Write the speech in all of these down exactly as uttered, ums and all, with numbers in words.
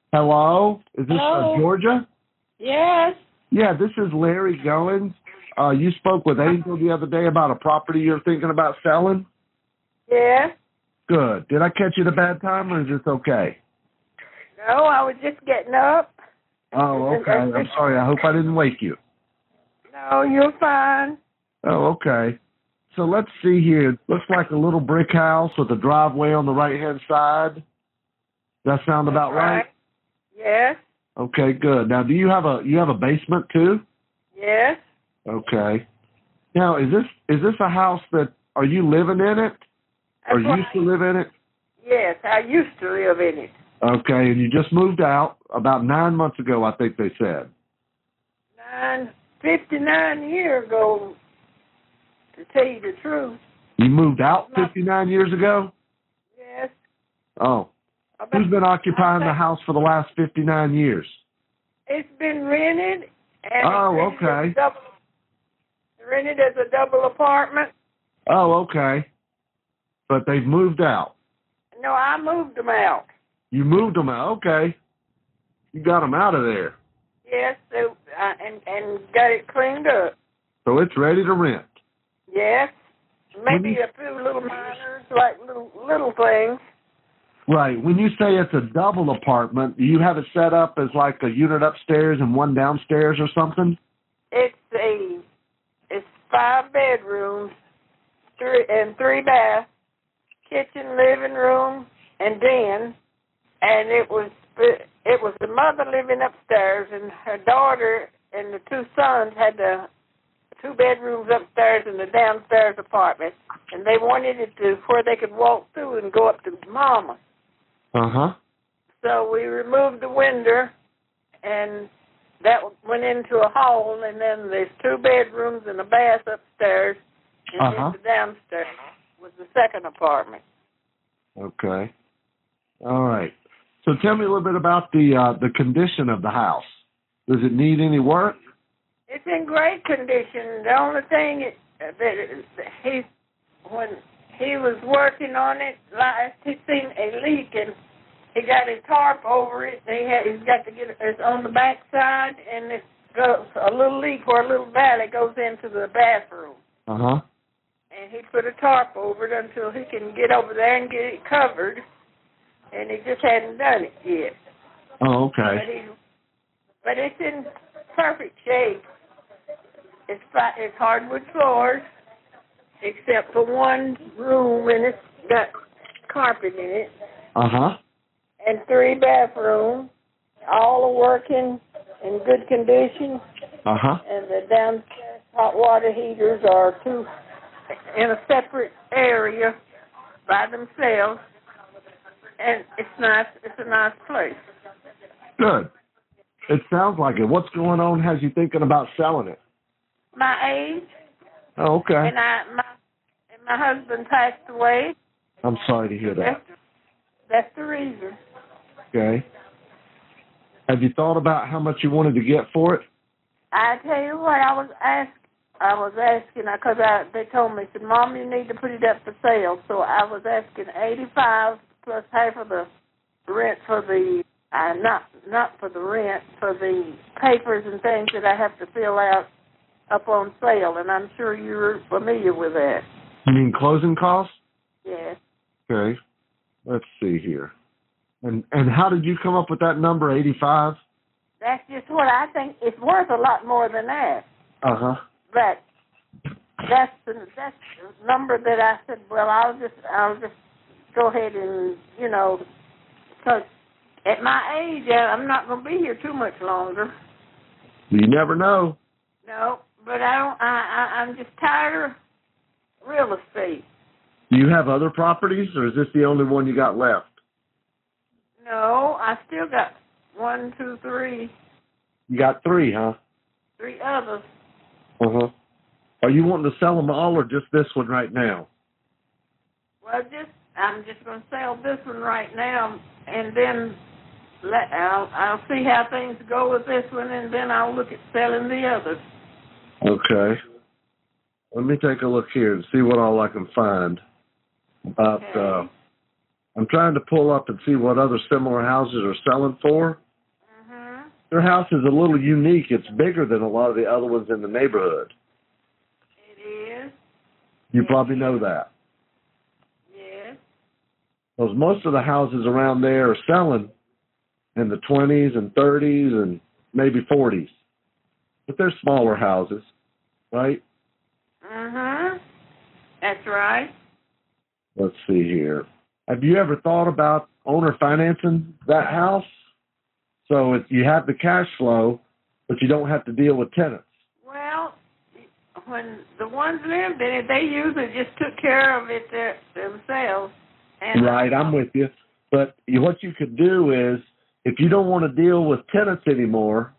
Hello? Is this uh, Hello? Georgia? Yes. Yeah, this is Larry Goins. Uh, you spoke with Angel the other day about a property you're thinking about selling? Yes. Good. Did I catch you at a bad time, or is this okay? No, I was just getting up. Oh, okay. I'm sorry. I hope I didn't wake you. No, you're fine. Oh, okay. So let's see here. Looks like a little brick house with a driveway on the right-hand side. Does that sound about right? Yes. Okay, good. Now, do you have a you have a basement too? Yes. Okay. Now, is this is this a house that are you living in it, or That's used to live in it? Yes, I used to live in it. Okay, and you just moved out about nine months ago, I think they said. Nine, fifty-nine years ago, to tell you the truth. You moved out fifty-nine years ago? Yes. Oh. Who's been occupying the house for the last fifty-nine years? It's been rented. And Oh, it's rented okay. As a double, rented as a double apartment. Oh, okay. But they've moved out. No, I moved them out. You moved them out. Okay. You got them out of there. Yes, so, uh, and and got it cleaned up. So it's ready to rent. Yes. Maybe you, a few little minors, like little little things. Right. When you say it's a double apartment, do you have it set up as like a unit upstairs and one downstairs or something? It's a it's five bedrooms, three and three baths, kitchen, living room, and den. And it was it was the mother living upstairs, and her daughter and the two sons had the two bedrooms upstairs and the downstairs apartment. And they wanted it to where they could walk through and go up to Mama. Uh-huh. So we removed the window, and that went into a hall, and then there's two bedrooms and a bath upstairs, and uh-huh. then the downstairs was the second apartment. Okay. All right. So tell me a little bit about the uh, the condition of the house. Does it need any work? It's in great condition. The only thing it, that he, when he was working on it last, he seen a leak, and he got his tarp over it. He had, he's got to get it. It's on the back side, and it goes a little leak or a little valley goes into the bathroom. Uh huh. And he put a tarp over it until he can get over there and get it covered. And he just hadn't done it yet. Oh, okay. But, he, but it's in perfect shape. It's it's hardwood floors, except for one room, and it's got carpet in it. Uh huh. And three bathrooms, all are working in good condition. Uh huh. And the downstairs hot water heaters are two in a separate area by themselves. And it's nice. It's a nice place. Good. It sounds like it. What's going on has you thinking about selling it? My age. Oh, okay. And I my and my husband passed away. I'm sorry to hear that. That's, that's the reason. Okay. Have you thought about how much you wanted to get for it? I tell you what, I was ask, I was asking because I they told me, said, Mom, you need to put it up for sale. So I was asking eighty-five plus half of the rent for the uh, not not for the rent for the papers and things that I have to fill out up on sale, and I'm sure you're familiar with that. You mean closing costs? Yes. Okay. Let's see here. And and how did you come up with that number, eighty-five? That's just what I think. It's worth a lot more than that. Uh huh. But that's the that's the number that I said. Well, I'll just I'll just go ahead and you know, because at my age, I'm not going to be here too much longer. You never know. No, but I don't. I, I I'm just tired of real estate. Do you have other properties, or is this the only one you got left? No, I still got one, two, three. You got three, huh? Three others. Uh-huh. Are you wanting to sell them all or just this one right now? Well, just I'm just going to sell this one right now, and then let I'll I'll see how things go with this one, and then I'll look at selling the others. Okay. Let me take a look here and see what all I can find about. Okay. Uh, I'm trying to pull up and see what other similar houses are selling for. Mm-hmm. Their house is a little unique. It's bigger than a lot of the other ones in the neighborhood. It is. You It probably is. know that. Yes. Because most of the houses around there are selling in the twenties and thirties and maybe forties. But they're smaller houses, right? Mm-hmm. That's right. Let's see here. Have you ever thought about owner financing that house? So if you have the cash flow, but you don't have to deal with tenants. Well, when the ones lived in it, they usually just took care of it their, themselves. And Right, I'm with you. But you, what you could do is, if you don't want to deal with tenants anymore,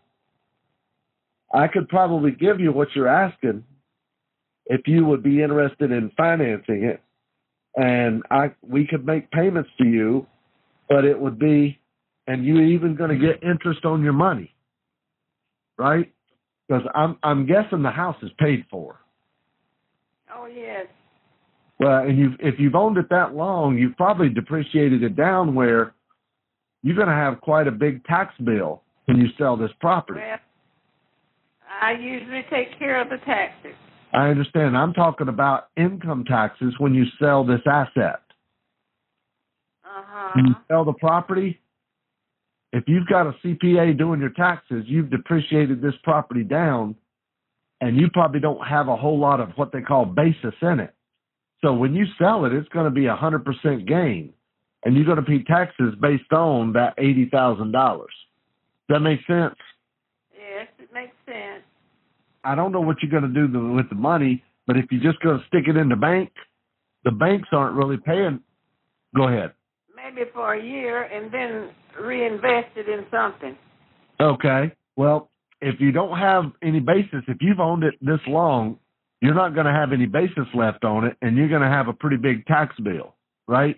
I could probably give you what you're asking if you would be interested in financing it. And I, we could make payments to you, but it would be, and you're even going to get interest on your money, right? Because I'm, I'm guessing the house is paid for. Oh, yes. Well, and you, if you've owned it that long, you've probably depreciated it down where you're going to have quite a big tax bill when you sell this property. Well, I usually take care of the taxes. I understand. I'm talking about income taxes when you sell this asset. Uh-huh. When you sell the property, if you've got a C P A doing your taxes, you've depreciated this property down, and you probably don't have a whole lot of what they call basis in it. So when you sell it, it's going to be a one hundred percent gain, and you're going to pay taxes based on that eighty thousand dollars. Does that make sense? Yes, it makes sense. I don't know what you're going to do with the money, but if you're just going to stick it in the bank, the banks aren't really paying. Go ahead. Maybe for a year and then reinvest it in something. Okay. Well, if you don't have any basis, if you've owned it this long, you're not going to have any basis left on it, and you're going to have a pretty big tax bill, right?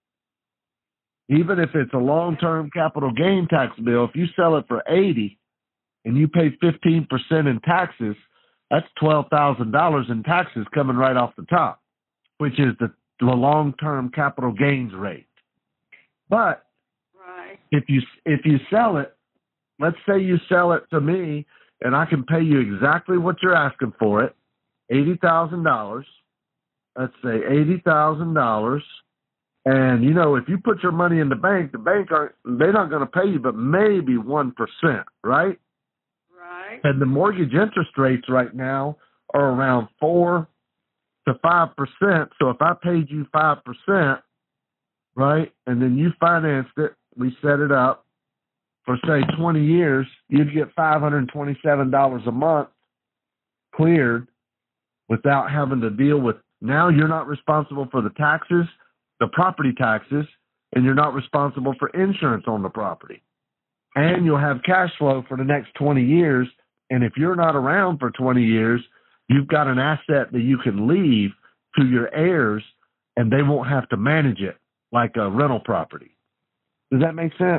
Even if it's a long-term capital gain tax bill, if you sell it for eighty and you pay fifteen percent in taxes, that's twelve thousand dollars in taxes coming right off the top, which is the, the long-term capital gains rate. But Right. if you if you sell it, let's say you sell it to me and I can pay you exactly what you're asking for it, eighty thousand dollars. Let's say eighty thousand dollars. And, you know, if you put your money in the bank, the bank aren't, they're not going to pay you but maybe one percent, right? Right. And the mortgage interest rates right now are around four to five percent. So if I paid you five percent, right, and then you financed it, we set it up for, say, twenty years, you'd get five hundred twenty-seven dollars a month cleared without having to deal with, now you're not responsible for the taxes, the property taxes, and you're not responsible for insurance on the property. And you'll have cash flow for the next twenty years. And if you're not around for twenty years, you've got an asset that you can leave to your heirs, and they won't have to manage it like a rental property. Does that make sense?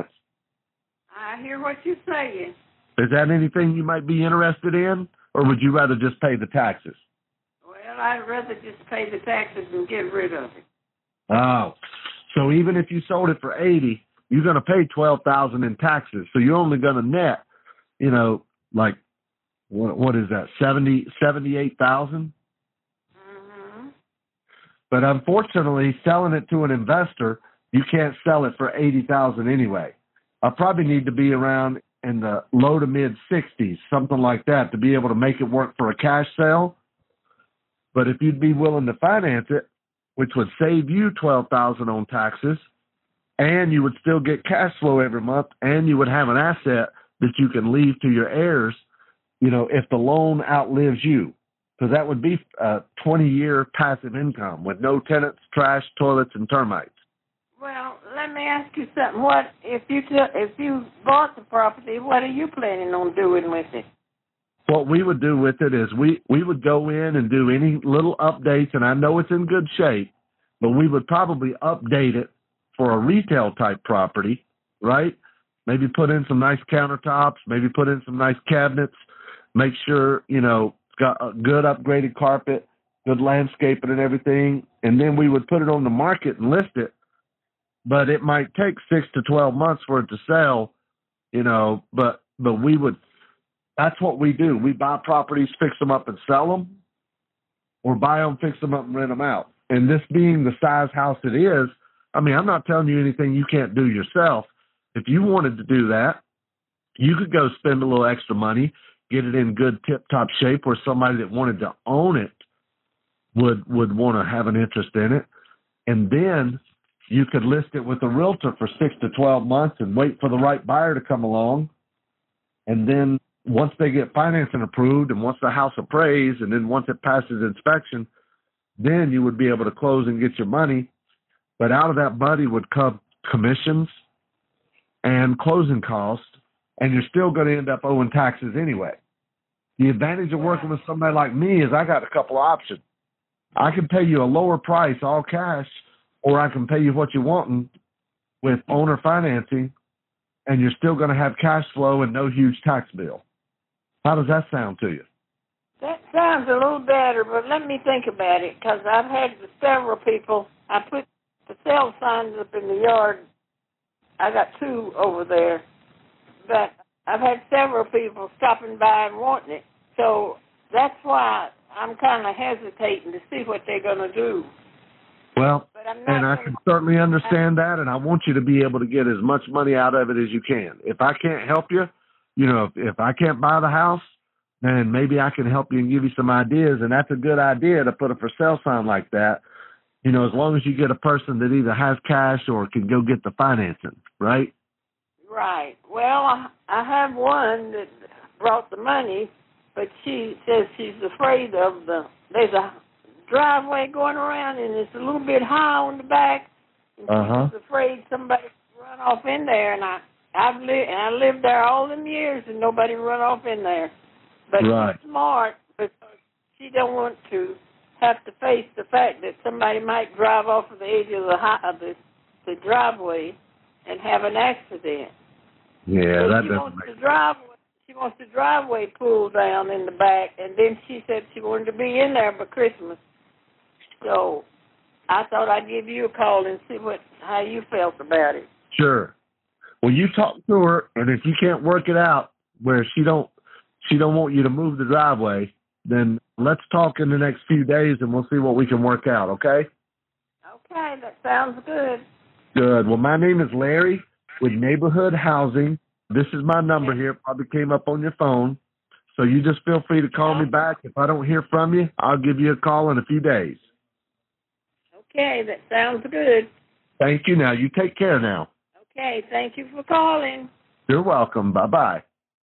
I hear what you're saying. Is that anything you might be interested in, or would you rather just pay the taxes? Well, I'd rather just pay the taxes and get rid of it. Oh, so even if you sold it for eighty, you're going to pay twelve thousand in taxes. So you're only going to net, you know, like what what is that, seventy seventy-eight thousand? Mm-hmm. But unfortunately, selling it to an investor, you can't sell it for eighty thousand anyway. I probably need to be around in the low to mid sixties, something like that, to be able to make it work for a cash sale. But if you'd be willing to finance it, which would save you twelve thousand dollars on taxes, and you would still get cash flow every month, and you would have an asset that you can leave to your heirs, you know, if the loan outlives you. Because that would be a twenty-year passive income with no tenants, trash, toilets, and termites. Well, let me ask you something. What if you t- if you bought the property? What are you planning on doing with it? What we would do with it is we, we would go in and do any little updates, and I know it's in good shape, but we would probably update it for a retail type property, right? Maybe put in some nice countertops, maybe put in some nice cabinets, make sure, you know, it's got a good upgraded carpet, good landscaping and everything, and then we would put it on the market and list it. but it might take six to twelve months for it to sell, you know, but, but we would, that's what we do. We buy properties, fix them up and sell them, or buy them, fix them up and rent them out. And this being the size house it is, I mean, I'm not telling you anything you can't do yourself. If you wanted to do that, you could go spend a little extra money, get it in good tip-top shape where somebody that wanted to own it would, would want to have an interest in it. And then you could list it with a realtor for six to twelve months and wait for the right buyer to come along. And then once they get financing approved and once the house appraised and then once it passes inspection, then you would be able to close and get your money. But out of that money would come commissions and closing costs, and you're still going to end up owing taxes anyway. The advantage of working with somebody like me is I got a couple of options. I can pay you a lower price, all cash, or I can pay you what you want with owner financing, and you're still going to have cash flow and no huge tax bill. How does that sound to you? That sounds a little better, but let me think about it, because I've had several people. I put the sale signs up in the yard. I got two over there, but I've had several people stopping by and wanting it. So that's why I'm kind of hesitating to see what they're going to do. Well, but I'm not and I gonna, can certainly understand that, and I want you to be able to get as much money out of it as you can. If I can't help you, you know, if, if I can't buy the house, then maybe I can help you and give you some ideas, and that's a good idea to put a for sale sign like that. You know, as long as you get a person that either has cash or can go get the financing, right? Right. Well, I, I have one that brought the money, but she says she's afraid of the, there's a driveway going around, and it's a little bit high on the back, and uh-huh. she's afraid somebody will run off in there, and I, I've li- and I lived there all them years, and nobody run off in there. But right. She's smart, but she don't want to have to face the fact that somebody might drive off of the edge of the, high, of the, the driveway and have an accident. Yeah, so that she doesn't wants make the driveway. She wants the driveway pulled down in the back, and then she said she wanted to be in there for Christmas. So I thought I'd give you a call and see what how you felt about it. Sure. Well, you talk to her, and if you can't work it out where she don't she don't want you to move the driveway, then let's talk in the next few days, and we'll see what we can work out, okay? Okay, that sounds good. Good. Well, my name is Larry with Neighborhood Housing. This is my number here. It probably came up on your phone. So you just feel free to call me back. If I don't hear from you, I'll give you a call in a few days. Okay, that sounds good. Thank you. Now, you take care now. Okay, thank you for calling. You're welcome. Bye-bye.